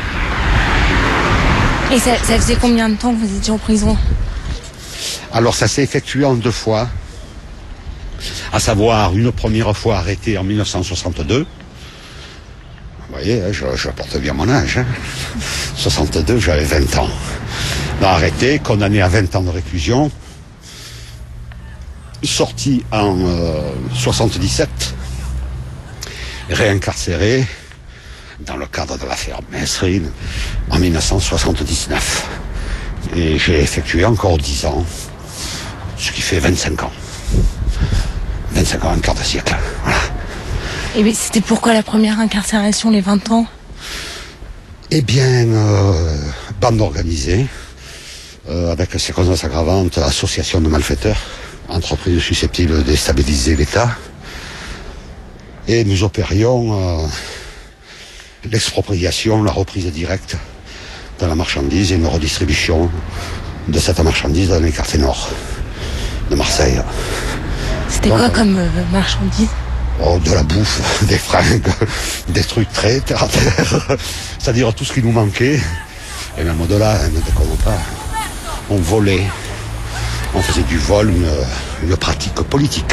Et ça, ça faisait combien de temps que vous étiez en prison? Alors ça s'est effectué en deux fois. À savoir, une première fois arrêté en mille neuf cent soixante-deux. Vous voyez, je, je porte bien mon âge. Hein. soixante-deux, j'avais vingt ans. Non, arrêté, condamné à vingt ans de réclusion. sorti en euh, soixante-dix-sept, réincarcéré dans le cadre de l'affaire Mesrine en mille neuf cent soixante-dix-neuf. Et j'ai effectué encore dix ans, ce qui fait vingt-cinq ans. vingt-cinq ans, un quart de siècle. Voilà. Et c'était pourquoi la première incarcération, les vingt ans? Eh bien, euh, bande organisée, euh, avec circonstances aggravantes, association de malfaiteurs, entreprise susceptible de déstabiliser l'État. Et nous opérions euh, l'expropriation, la reprise directe de la marchandise et une redistribution de cette marchandise dans les quartiers nord de Marseille. C'était quoi comme euh, marchandise? Oh, de la bouffe, des fringues, des trucs très terre à terre, c'est-à-dire tout ce qui nous manquait. Et même au-delà, ne déconnons pas, on volait, on faisait du vol une, une pratique politique.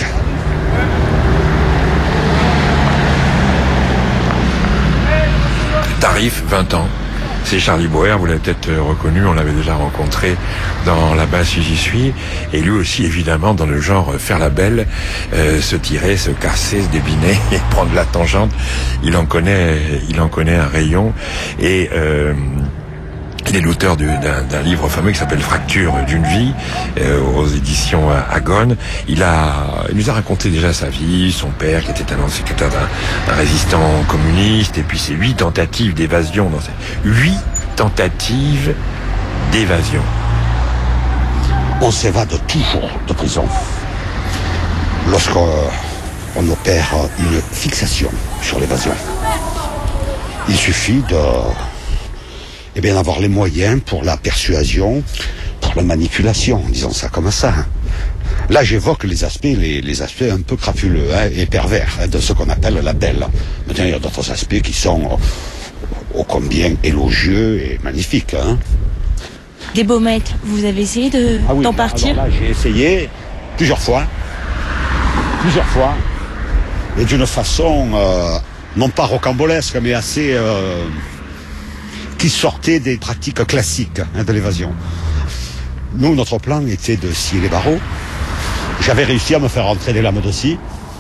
Tarif, vingt ans. C'est Charlie Boer, vous l'avez peut-être reconnu, on l'avait déjà rencontré dans La Basse J'y suis, et lui aussi évidemment dans le genre faire la belle, euh, se tirer, se casser, se débiner et prendre la tangente. Il en connaît, il en connaît un rayon, et euh, il est l'auteur d'un, d'un livre fameux qui s'appelle Fracture d'une vie, euh, aux éditions Agone. Il a, il nous a raconté déjà sa vie, son père qui était un ancien un, un résistant communiste, et puis ses huit tentatives d'évasion dans ces huit tentatives d'évasion. On s'évade toujours de prison lorsqu'on on opère une fixation sur l'évasion. Il suffit de Eh bien, d'avoir les moyens pour la persuasion, pour la manipulation, disons ça comme ça. Là, j'évoque les aspects, les, les aspects un peu crapuleux hein, et pervers hein, de ce qu'on appelle la belle. Maintenant, il y a d'autres aspects qui sont ô combien élogieux et magnifiques. Hein. Des baumettes, vous avez essayé de, ah oui, d'en partir? Alors là, j'ai essayé plusieurs fois, plusieurs fois, et d'une façon euh, non pas rocambolesque, mais assez euh, qui sortait des pratiques classiques hein, de l'évasion. Nous, notre plan était de scier les barreaux. J'avais réussi à me faire entrer des lames de scie.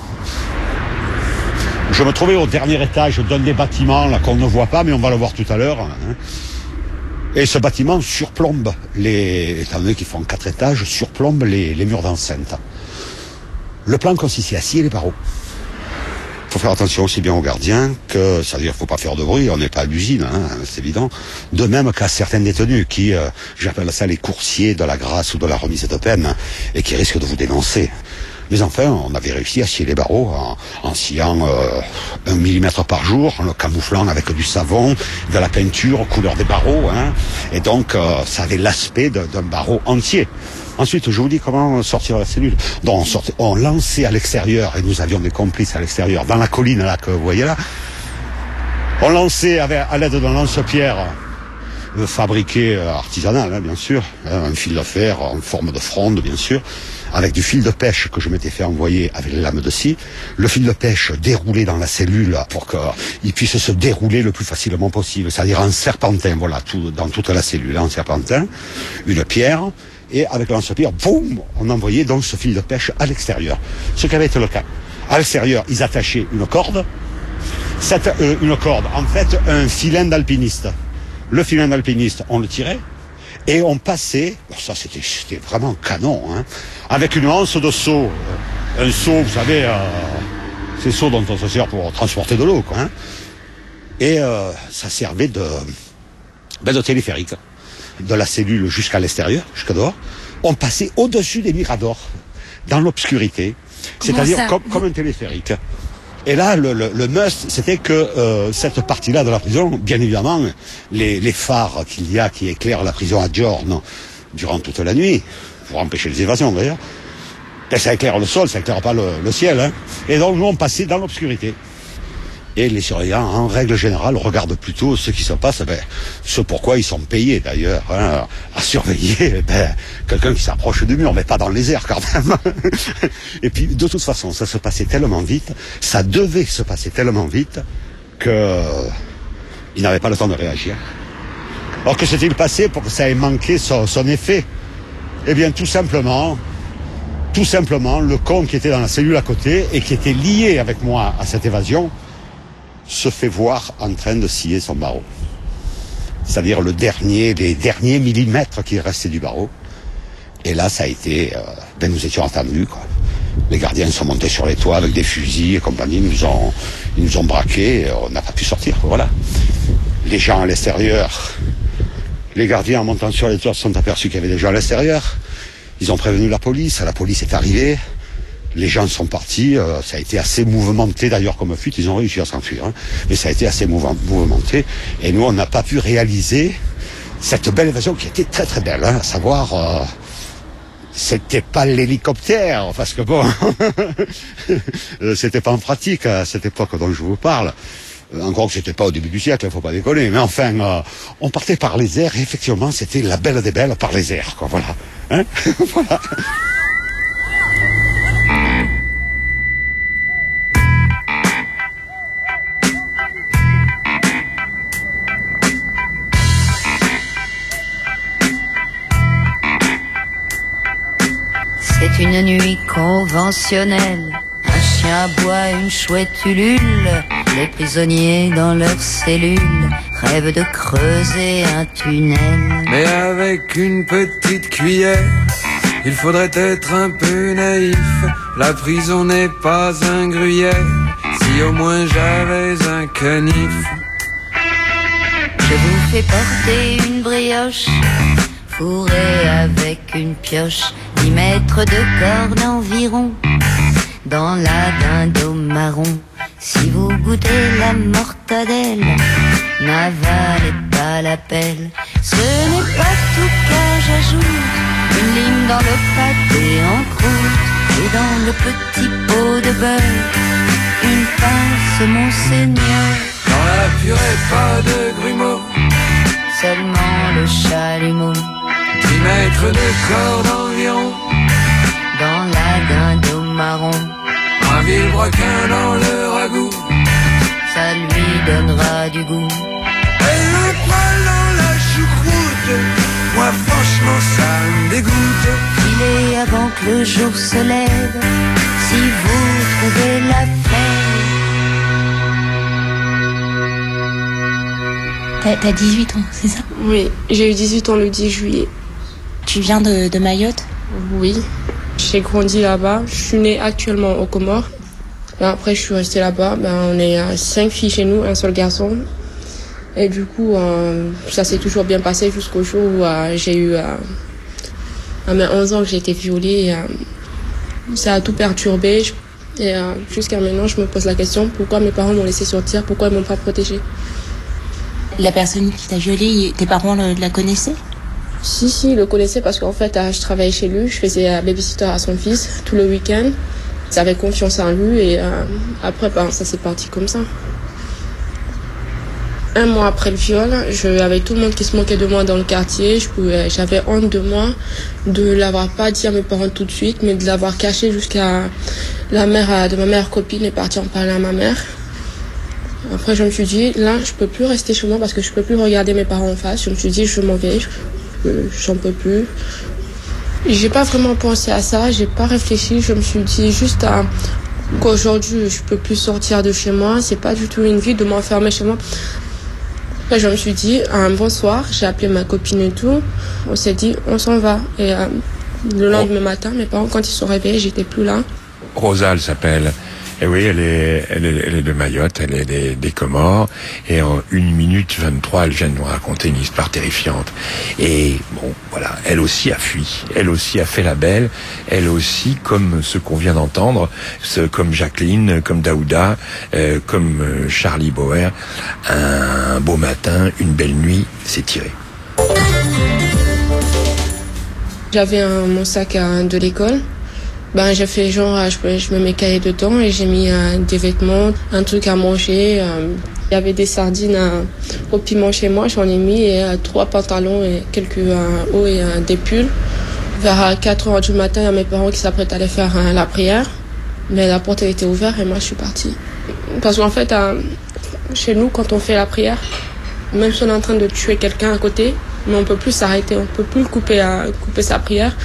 Je me trouvais au dernier étage d'un des bâtiments là qu'on ne voit pas, mais on va le voir tout à l'heure. Hein. Et ce bâtiment surplombe les, étant donné qu'ils font quatre étages, surplombe les, les murs d'enceinte. Le plan consistait à scier les barreaux. Il faut faire attention aussi bien aux gardiens que, c'est-à-dire qu'il ne faut pas faire de bruit, on n'est pas à l'usine, hein, c'est évident. De même qu'à certains détenus qui, euh, j'appelle ça les coursiers de la grâce ou de la remise de peine, et qui risquent de vous dénoncer. Mais enfin, on avait réussi à scier les barreaux en, en sciant euh, un millimètre par jour, en le camouflant avec du savon, de la peinture, couleur des barreaux, hein, et donc euh, ça avait l'aspect de, d'un barreau entier. Ensuite, je vous dis comment sortir de la cellule. Donc, on, sortait, on lançait à l'extérieur, et nous avions des complices à l'extérieur, dans la colline là que vous voyez là. On lançait avec, à l'aide d'un lance-pierre euh, fabriqué euh, artisanal, hein, bien sûr, hein, un fil de fer en forme de fronde, bien sûr, avec du fil de pêche que je m'étais fait envoyer avec les lames de scie. Le fil de pêche déroulé dans la cellule pour qu'il puisse se dérouler le plus facilement possible, c'est-à-dire en serpentin, voilà, tout, dans toute la cellule, en serpentin, une pierre. Et avec le lance-pierre, boum, on envoyait donc ce fil de pêche à l'extérieur. Ce qui avait été le cas. À l'extérieur, ils attachaient une corde. Cette, euh, une corde, en fait, un filin d'alpiniste. Le filin d'alpiniste, on le tirait. Et on passait, bon, ça c'était, c'était vraiment canon, hein, avec une anse de seau. Un seau, vous savez, euh, ces seaux dont on se sert pour transporter de l'eau, quoi. Hein. Et euh, ça servait de, ben, de téléphérique. De la cellule jusqu'à l'extérieur, jusqu'à dehors, on passait au-dessus des miradors, dans l'obscurité, c'est-à-dire comme, comme un téléphérique. Et là, le, le, le must, c'était que euh, cette partie-là de la prison, bien évidemment, les, les phares qu'il y a qui éclairent la prison à Giorno durant toute la nuit, pour empêcher les évasions d'ailleurs, ben, ça éclaire le sol, ça éclaire pas le, le ciel. Hein. Et donc nous, on passait dans l'obscurité. Et les surveillants, en règle générale, regardent plutôt ce qui se passe, ben, ce pourquoi ils sont payés d'ailleurs, hein, à surveiller ben, quelqu'un qui s'approche du mur, mais pas dans les airs quand même. Et puis, de toute façon, ça se passait tellement vite, ça devait se passer tellement vite, que il n'avait pas le temps de réagir. Alors que s'est-il passé pour que ça ait manqué son, son effet? Eh bien, tout simplement, tout simplement, le con qui était dans la cellule à côté et qui était lié avec moi à cette évasion se fait voir en train de scier son barreau. C'est-à-dire le dernier, les derniers millimètres qui restaient du barreau. Et là, ça a été... Euh, ben nous étions attendus, quoi. Les gardiens sont montés sur les toits avec des fusils et compagnie, ils nous ont, ils nous ont braqués, on n'a pas pu sortir, voilà. Les gens à l'extérieur, les gardiens en montant sur les toits se sont aperçus qu'il y avait des gens à l'extérieur. Ils ont prévenu la police, la police est arrivée, les gens sont partis, euh, ça a été assez mouvementé d'ailleurs comme fuite, ils ont réussi à s'enfuir, hein, mais ça a été assez mouvementé, et nous on n'a pas pu réaliser cette belle évasion qui était très très belle, hein, à savoir... Euh, c'était pas l'hélicoptère, parce que bon, c'était pas en pratique à cette époque dont je vous parle. Encore que c'était pas au début du siècle, il faut pas déconner. Mais enfin, euh, on partait par les airs, et effectivement, c'était la belle des belles par les airs, quoi, voilà. Hein voilà. C'est une nuit conventionnelle, un chien aboie, une chouette ulule. Les prisonniers dans leurs cellules rêvent de creuser un tunnel. Mais avec une petite cuillère, il faudrait être un peu naïf. La prison n'est pas un gruyère, si au moins j'avais un canif. Je vous fais porter une brioche, fourrée avec une pioche, dix mètres de corde environ, dans la dinde au marron. Si vous goûtez la mortadelle, n'avalez pas la pelle. Ce n'est pas tout qu'à j'ajoute une lime dans le pâté en croûte, et dans le petit pot de beurre, une pince monseigneur. Dans la purée pas de grumeaux, seulement le chalumeau. dix mètres de corde environ, dans la dinde au marron. Un vilebrequin dans le ragoût, ça lui donnera du goût. Et le poil dans la choucroute, moi franchement ça me dégoûte. Filez avant que le jour se lève, si vous trouvez la fève. T'as dix-huit ans, c'est ça? Oui, j'ai eu dix-huit ans le dix juillet. Tu viens de, de Mayotte? Oui, j'ai grandi là-bas. Je suis née actuellement aux Comores. Et après, je suis restée là-bas. Ben, on est à cinq filles chez nous, un seul garçon. Et du coup, euh, ça s'est toujours bien passé jusqu'au jour où euh, j'ai eu... Euh, à mes onze ans que j'ai été violée. Et, euh, ça a tout perturbé. Et euh, jusqu'à maintenant, je me pose la question, pourquoi mes parents m'ont laissé sortir? Pourquoi ils m'ont pas protégée? La personne qui t'a violée, tes parents le, la connaissaient? Si, si, ils le connaissaient parce qu'en fait, je travaillais chez lui, je faisais babysitter à son fils tout le week-end. J'avais confiance en lui et euh, après, ben, ça s'est parti comme ça. Un mois après le viol, je, avec tout le monde qui se moquait de moi dans le quartier, je pouvais, j'avais honte de moi de l'avoir pas dit à mes parents tout de suite, mais de l'avoir caché jusqu'à la mère de ma meilleure copine et partir en parler à ma mère. Après, je me suis dit, là, je peux plus rester chez moi parce que je peux plus regarder mes parents en face. Je me suis dit, je m'en vais. J'en peux plus. J'ai pas vraiment pensé à ça, j'ai pas réfléchi, je me suis dit juste à qu'aujourd'hui je peux plus sortir de chez moi, c'est pas du tout une vie de m'enfermer chez moi. Après, je me suis dit un bon soir, j'ai appelé ma copine et tout, on s'est dit on s'en va. Et euh, le lendemain matin, mes parents quand ils se sont réveillés, j'étais plus là. Rosa, elle s'appelle. Et oui, elle est, elle est, elle est de Mayotte, elle est des, des Comores, et en une minute vingt-trois, elle vient de nous raconter une histoire terrifiante. Et bon, voilà, elle aussi a fui, elle aussi a fait la belle, elle aussi, comme ce qu'on vient d'entendre, ce, comme Jacqueline, comme Daouda, euh, comme euh, Charlie Bauer, un beau matin, une belle nuit, c'est tiré. J'avais un, mon sac à, de l'école. Ben, j'ai fait genre, je, je me mets cahier dedans et j'ai mis euh, des vêtements, un truc à manger. Euh, il y avait des sardines euh, au piment chez moi, j'en ai mis et euh, trois pantalons et quelques euh, hauts et euh, des pulls. Vers quatre heures du matin, il y a mes parents qui s'apprêtent à aller faire euh, la prière. Mais la porte elle était ouverte et moi je suis partie. Parce qu'en fait, euh, chez nous, quand on fait la prière, même si on est en train de tuer quelqu'un à côté, mais on peut plus s'arrêter, on peut plus couper, euh, couper sa prière.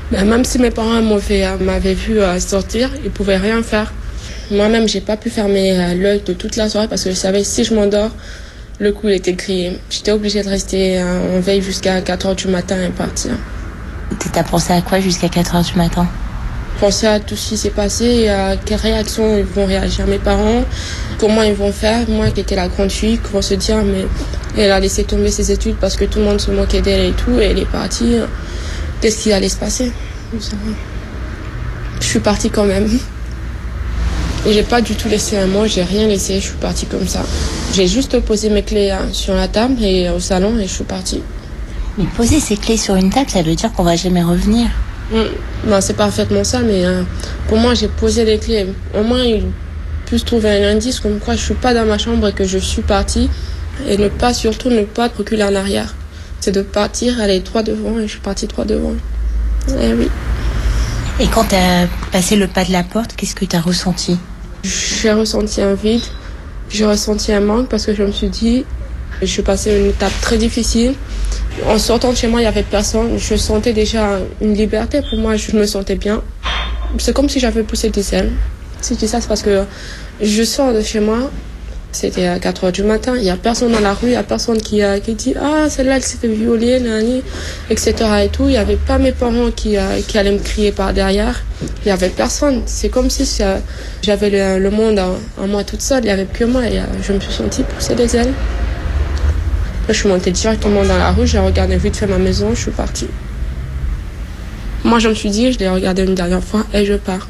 Ben, même si mes parents m'avaient, m'avaient vu sortir, ils ne pouvaient rien faire. Moi-même, j'ai pas pu fermer l'œil de toute la soirée parce que je savais que si je m'endors, le coup il était crié. J'étais obligée de rester en veille jusqu'à quatre heures du matin et partir. T'as pensé à quoi jusqu'à quatre heures du matin? Penser à tout ce qui s'est passé, à quelle réaction ils vont réagir mes parents, comment ils vont faire. Moi qui étais la grande fille, qui vont se dire mais elle a laissé tomber ses études parce que tout le monde se moquait d'elle et tout, et elle est partie. Qu'est-ce qui allait se passer? Je suis partie quand même. Et j'ai pas du tout laissé un mot, j'ai rien laissé, je suis partie comme ça. J'ai juste posé mes clés hein, sur la table et au salon et je suis partie. Mais poser ses clés sur une table, ça veut dire qu'on va jamais revenir. Mmh. Ben, c'est parfaitement ça, mais euh, pour moi, j'ai posé les clés. Au moins, ils puissent trouver un indice comme quoi je suis pas dans ma chambre et que je suis partie. Et ne pas, surtout, ne pas reculer en arrière. C'est de partir, aller droit devant et je suis partie droit devant. Eh oui. Et quand tu as passé le pas de la porte, qu'est-ce que tu as ressenti? J'ai ressenti un vide, j'ai ressenti un manque parce que je me suis dit, je suis passée une étape très difficile. En sortant de chez moi, il n'y avait personne. Je sentais déjà une liberté. Pour moi, je me sentais bien. C'est comme si j'avais poussé des ailes. Si je dis ça, c'est parce que je sors de chez moi. C'était à quatre heures du matin. Il n'y a personne dans la rue. Il n'y a personne qui, a, qui dit « Ah, celle-là, elle s'est fait violer, nani, et cetera et tout. Il n'y avait pas mes parents qui, a, qui allaient me crier par derrière. Il n'y avait personne. C'est comme si ça, j'avais le, le monde en, en moi toute seule. Il n'y avait que moi. Et je me suis sentie pousser des ailes. Je suis montée directement dans la rue, j'ai regardé vite fait ma maison, je suis partie. Moi, je me suis dit, je l'ai regardé une dernière fois et je pars.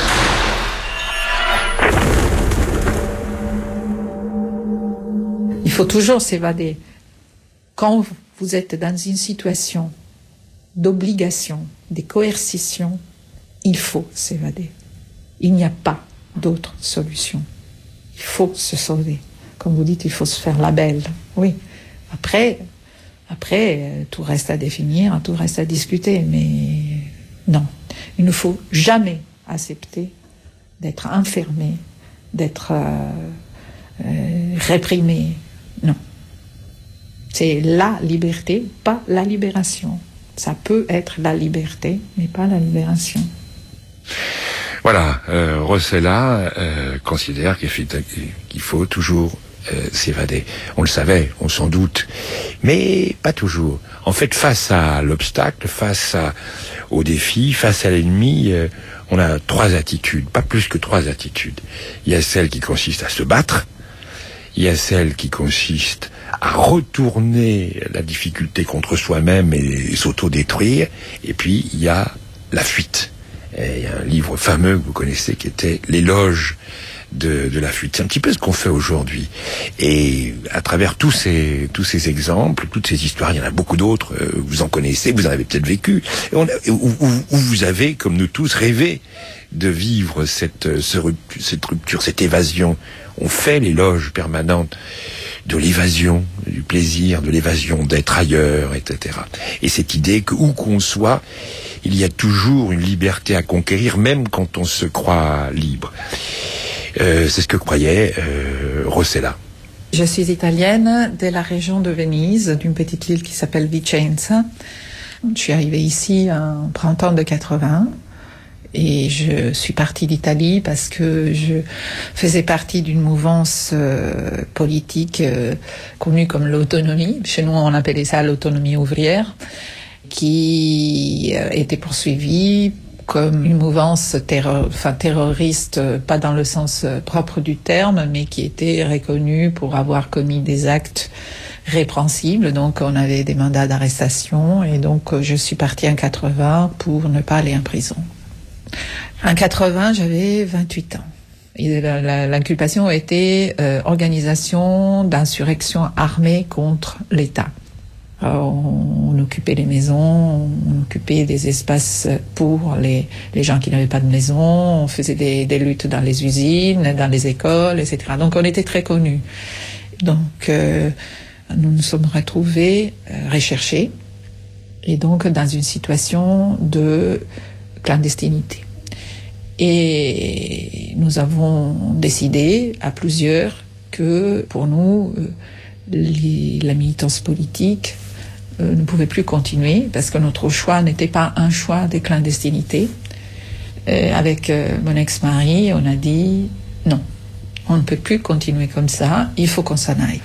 Il faut toujours s'évader. Quand vous êtes dans une situation d'obligation, de coercition, il faut s'évader. Il n'y a pas d'autre solution. Il faut se sauver. Comme vous dites, il faut se faire la belle. Oui. Après, après, tout reste à définir, tout reste à discuter, mais non. Il ne faut jamais accepter d'être enfermé, d'être euh, euh, réprimé. Non. C'est la liberté, pas la libération. Ça peut être la liberté, mais pas la libération. Voilà, euh, Rossella euh, considère qu'il faut toujours Euh, s'évader. On le savait, on s'en doute, mais pas toujours. En fait, face à l'obstacle, face à, au défi, face à l'ennemi, euh, on a trois attitudes, pas plus que trois attitudes. Il y a celle qui consiste à se battre, il y a celle qui consiste à retourner la difficulté contre soi-même et s'auto-détruire, et puis il y a la fuite. Et il y a un livre fameux que vous connaissez qui était L'éloge de, de la fuite. C'est un petit peu ce qu'on fait aujourd'hui. Et à travers tous ces, tous ces exemples, toutes ces histoires, il y en a beaucoup d'autres, euh, vous en connaissez, vous en avez peut-être vécu, et on a, où, où, où vous avez, comme nous tous, rêvé de vivre cette, ce, cette rupture, cette évasion. On fait l'éloge permanente de l'évasion, du plaisir, de l'évasion, d'être ailleurs, et cetera. Et cette idée que, où qu'on soit, il y a toujours une liberté à conquérir, même quand on se croit libre. Euh, c'est ce que croyait euh, Rossella. Je suis italienne de la région de Venise, d'une petite ville qui s'appelle Vicenza. Je suis arrivée ici en printemps de quatre-vingts et je suis partie d'Italie parce que je faisais partie d'une mouvance euh, politique euh, connue comme l'autonomie. Chez nous, on appelait ça l'autonomie ouvrière, qui euh, était poursuivie comme une mouvance terror, enfin, terroriste, pas dans le sens propre du terme, mais qui était reconnue pour avoir commis des actes répréhensibles. Donc on avait des mandats d'arrestation et donc je suis partie en quatre-vingts pour ne pas aller en prison. En quatre-vingts, j'avais vingt-huit ans. Et la, la, l'inculpation était euh, organisation d'insurrection armée contre l'État. Alors, on, on occupait les maisons, on occupait des espaces pour les, les gens qui n'avaient pas de maison, on faisait des, des luttes dans les usines, dans les écoles, et cetera. Donc on était très connus. Donc euh, nous nous sommes retrouvés euh, recherchés, et donc dans une situation de clandestinité. Et nous avons décidé à plusieurs que pour nous, euh, les, la militance politique euh, ne pouvait plus continuer parce que notre choix n'était pas un choix de clandestinité. Euh, avec euh, mon ex-mari, on a dit non, on ne peut plus continuer comme ça, il faut qu'on s'en aille.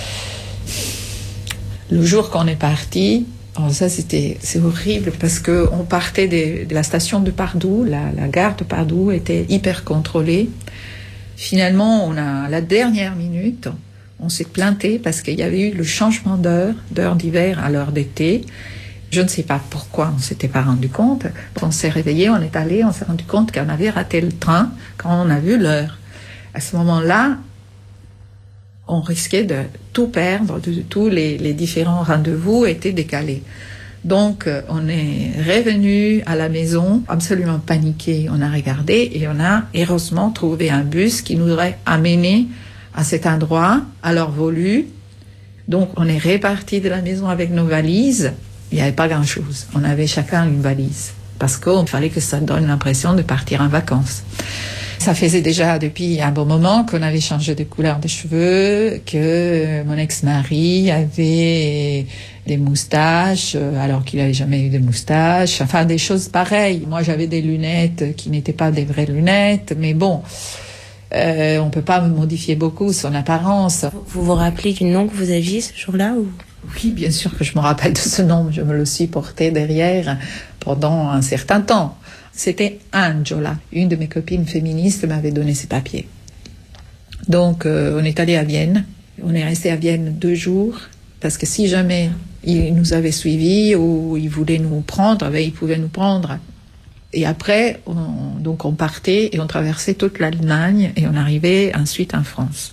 Le jour qu'on est parti, alors ça c'était c'est horrible parce que on partait de, de la station de Pardoux, la, la gare de Pardoux était hyper contrôlée. Finalement, on a à la dernière minute, on s'est planté parce qu'il y avait eu le changement d'heure, d'heure d'hiver à l'heure d'été. Je ne sais pas pourquoi on s'était pas rendu compte. On s'est réveillé, on est allé, on s'est rendu compte qu'on avait raté le train quand on a vu l'heure. À ce moment-là, on risquait de tout perdre, de, tous les, les différents rendez-vous étaient décalés. Donc, on est revenu à la maison, absolument paniqué. On a regardé et on a heureusement trouvé un bus qui nous aurait amené à cet endroit, à l'heure voulue. Donc, on est reparti de la maison avec nos valises. Il n'y avait pas grand-chose. On avait chacun une valise. Parce qu'il fallait que ça donne l'impression de partir en vacances. Ça faisait déjà depuis un bon moment qu'on avait changé de couleur de cheveux, que mon ex-mari avait des moustaches alors qu'il n'avait jamais eu de moustaches. Enfin, des choses pareilles. Moi, j'avais des lunettes qui n'étaient pas des vraies lunettes. Mais bon, euh, on ne peut pas modifier beaucoup son apparence. Vous vous rappelez du nom que vous aviez ce jour-là ou... Oui, bien sûr que je me rappelle de ce nom. Je me le suis porté derrière pendant un certain temps. C'était Angela. Une de mes copines féministes m'avait donné ses papiers. Donc, euh, on est allé à Vienne. On est resté à Vienne deux jours. Parce que si jamais ils nous avaient suivis ou ils voulaient nous prendre, ben, ils pouvaient nous prendre. Et après, on, donc on partait et on traversait toute l'Allemagne et on arrivait ensuite en France.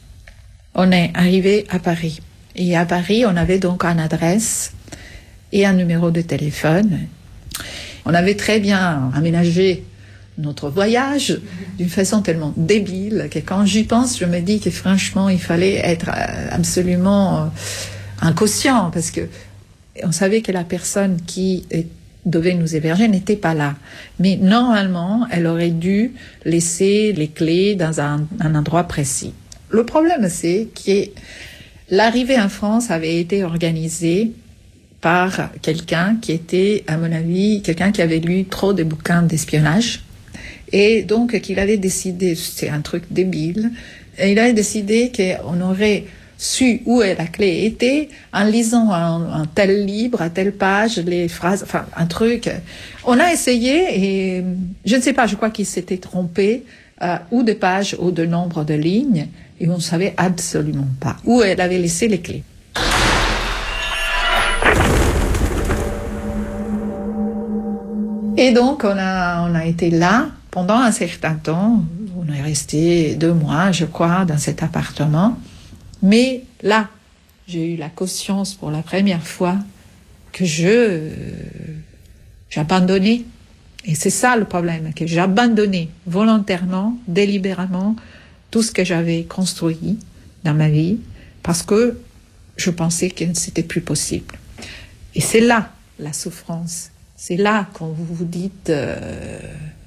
On est arrivé à Paris. Et à Paris, on avait donc une adresse et un numéro de téléphone. On avait très bien aménagé notre voyage d'une façon tellement débile que quand j'y pense, je me dis que franchement, il fallait être absolument inconscient parce que on savait que la personne qui devait nous héberger n'était pas là. Mais normalement, elle aurait dû laisser les clés dans un, un endroit précis. Le problème, c'est que l'arrivée en France avait été organisée par quelqu'un qui était, à mon avis, quelqu'un qui avait lu trop de bouquins d'espionnage et donc qu'il avait décidé, c'est un truc débile, et il avait décidé qu'on aurait su où la clé était en lisant un, un tel livre, à telle page, les phrases, enfin un truc. On a essayé et je ne sais pas, je crois qu'il s'était trompé euh, ou de pages ou de nombre de lignes. Et on ne savait absolument pas où elle avait laissé les clés. Et donc, on a, on a été là pendant un certain temps. On est resté deux mois, je crois, dans cet appartement. Mais là, j'ai eu la conscience pour la première fois que je... Euh, j'abandonnais. Et c'est ça le problème, que j'abandonnais volontairement, délibérément, tout ce que j'avais construit dans ma vie, parce que je pensais que c'était plus possible. Et c'est là la souffrance. C'est là quand vous vous dites... Euh,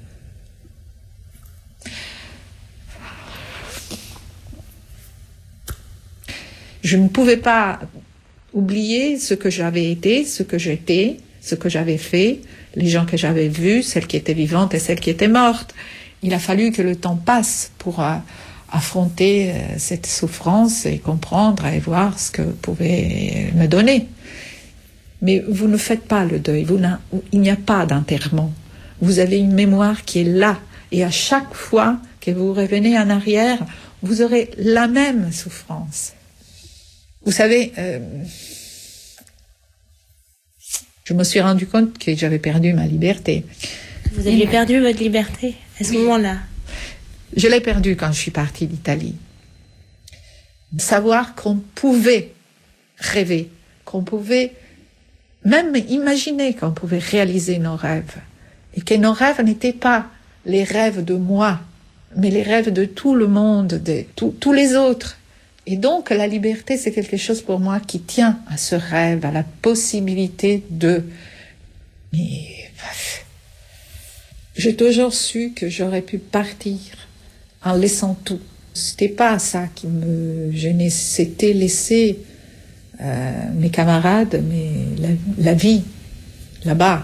je ne pouvais pas oublier ce que j'avais été, ce que j'étais, ce que j'avais fait, les gens que j'avais vus, celles qui étaient vivantes et celles qui étaient mortes. Il a fallu que le temps passe pour... Euh, affronter cette souffrance et comprendre et voir ce que vous pouvez me donner. Mais vous ne faites pas le deuil, vous il n'y a pas d'enterrement. Vous avez une mémoire qui est là et à chaque fois que vous revenez en arrière, vous aurez la même souffrance. Vous savez, euh, je me suis rendu compte que j'avais perdu ma liberté. Vous aviez perdu votre liberté à ce oui. moment-là? Je l'ai perdu quand je suis partie d'Italie. Savoir qu'on pouvait rêver, qu'on pouvait même imaginer qu'on pouvait réaliser nos rêves. Et que nos rêves n'étaient pas les rêves de moi, mais les rêves de tout le monde, de tout, tous les autres. Et donc la liberté, c'est quelque chose pour moi qui tient à ce rêve, à la possibilité de... Mais j'ai toujours su que j'aurais pu partir en laissant tout. C'était pas ça qui me gênait, c'était laisser euh, mes camarades, mes, la, la vie là-bas.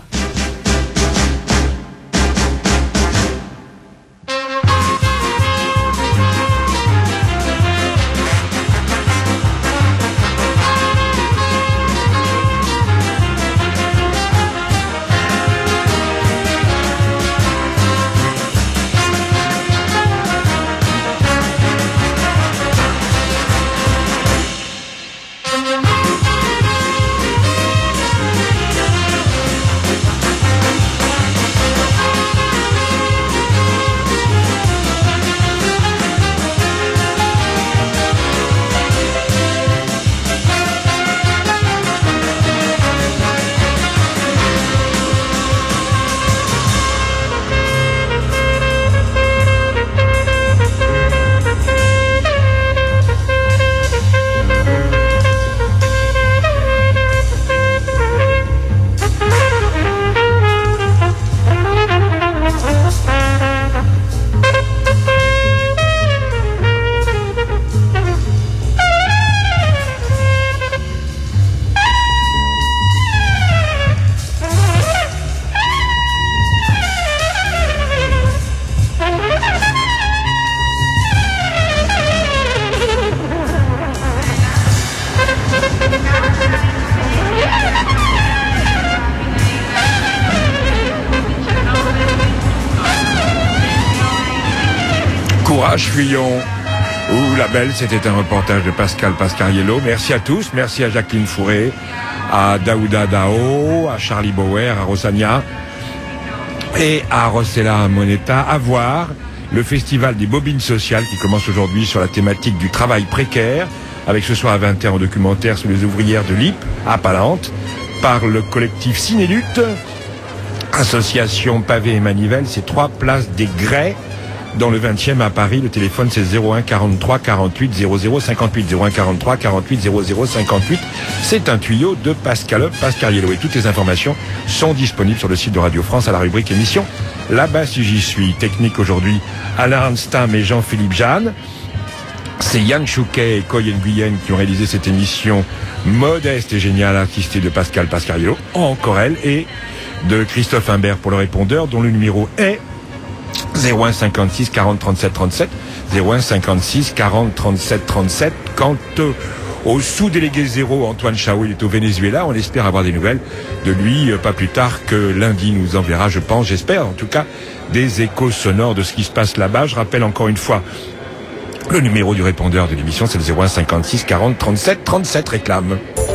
Courage, fuyons. Ouh, la belle, c'était un reportage de Pascal Pascariello. Merci à tous, merci à Jacqueline Fourré, à Daouda Dao, à Charlie Bauer, à Rosania et à Rossella Moneta. À voir le festival des bobines sociales qui commence aujourd'hui sur la thématique du travail précaire, avec ce soir à vingt heures un documentaire sur les ouvrières de l'I P à Palante, par le collectif Cinélutte, association Pavé et Manivelle. C'est trois place des Grès, dans le vingtième à Paris. Le téléphone c'est zéro un quarante-trois quarante-huit zéro zéro cinquante-huit, zéro un quarante-trois quarante-huit zéro zéro cinquante-huit. C'est un tuyau de Pascal Pascariello et toutes les informations sont disponibles sur le site de Radio France à la rubrique émission. Là-bas si j'y suis. Technique aujourd'hui, Alain Arnstam et Jean-Philippe Jeanne. C'est Yann Chouquet et Coy Nguyen qui ont réalisé cette émission modeste et géniale, assistée de Pascal Pascariello, encore elle, et de Christophe Imbert pour le répondeur, dont le numéro est zéro un cinquante-six quarante trente-sept trente-sept, zéro un cinquante-six quarante trente-sept trente-sept. Quant euh, au sous-délégué zéro, Antoine Chao, il est au Venezuela. On espère avoir des nouvelles de lui, euh, pas plus tard que lundi. Nous enverra, je pense, j'espère en tout cas, des échos sonores de ce qui se passe là-bas. Je rappelle encore une fois le numéro du répondeur de l'émission, c'est le zéro un cinquante-six quarante trente-sept trente-sept. Réclame.